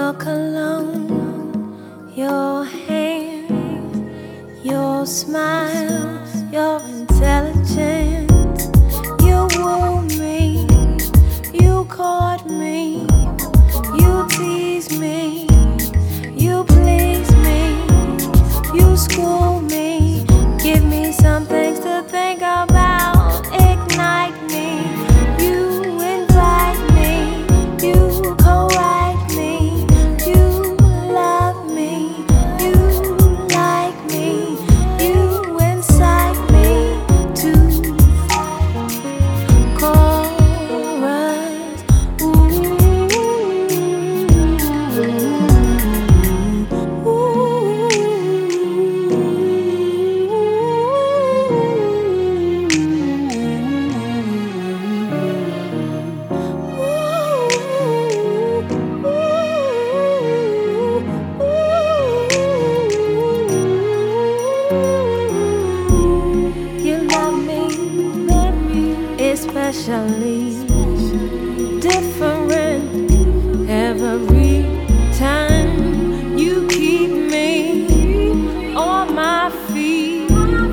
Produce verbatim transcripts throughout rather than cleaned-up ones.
Your cologne, your hand, your smile, your intelligence. You wooed me, you caught me, you teased me, you pleased me, you schooled me. Give me some things to think about, ignite me. You invite me, you co-write me, you love me, you like me, you incite me to chorus. Ooh, especially different every time. You keep me on my feet,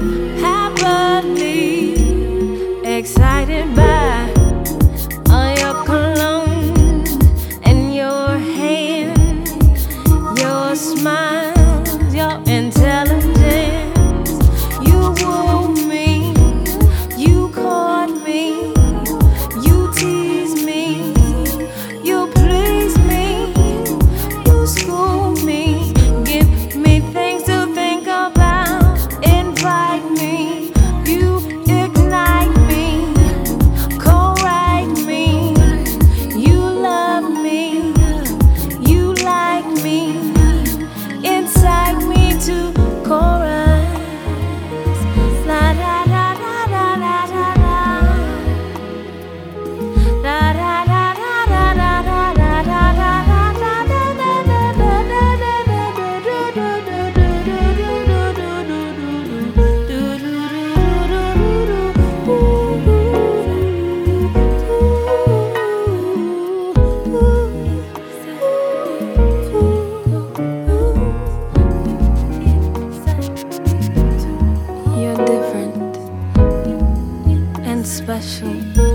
happily excited by all your cologne and your hand, your smile, your intelligence. You woo me, you caught me, you tease me, you please me, you school me. Give me things to think about, invite me, you ignite me, co-write me, you love me, you like me, incite me to chorus. La da da da da da da da. La da da da da da da da da da da You're different and special.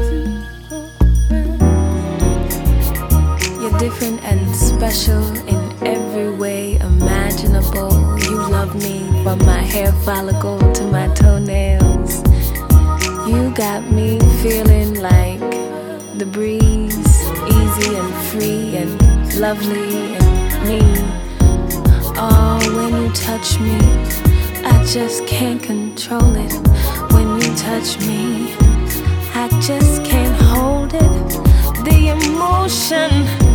You're different and special in every way imaginable. You love me from my hair follicle to my toenails. You got me feeling like the breeze, easy and free and lovely and me. Oh, when you touch me, I just can't control it. When you touch me, I just can't hold it. The emotion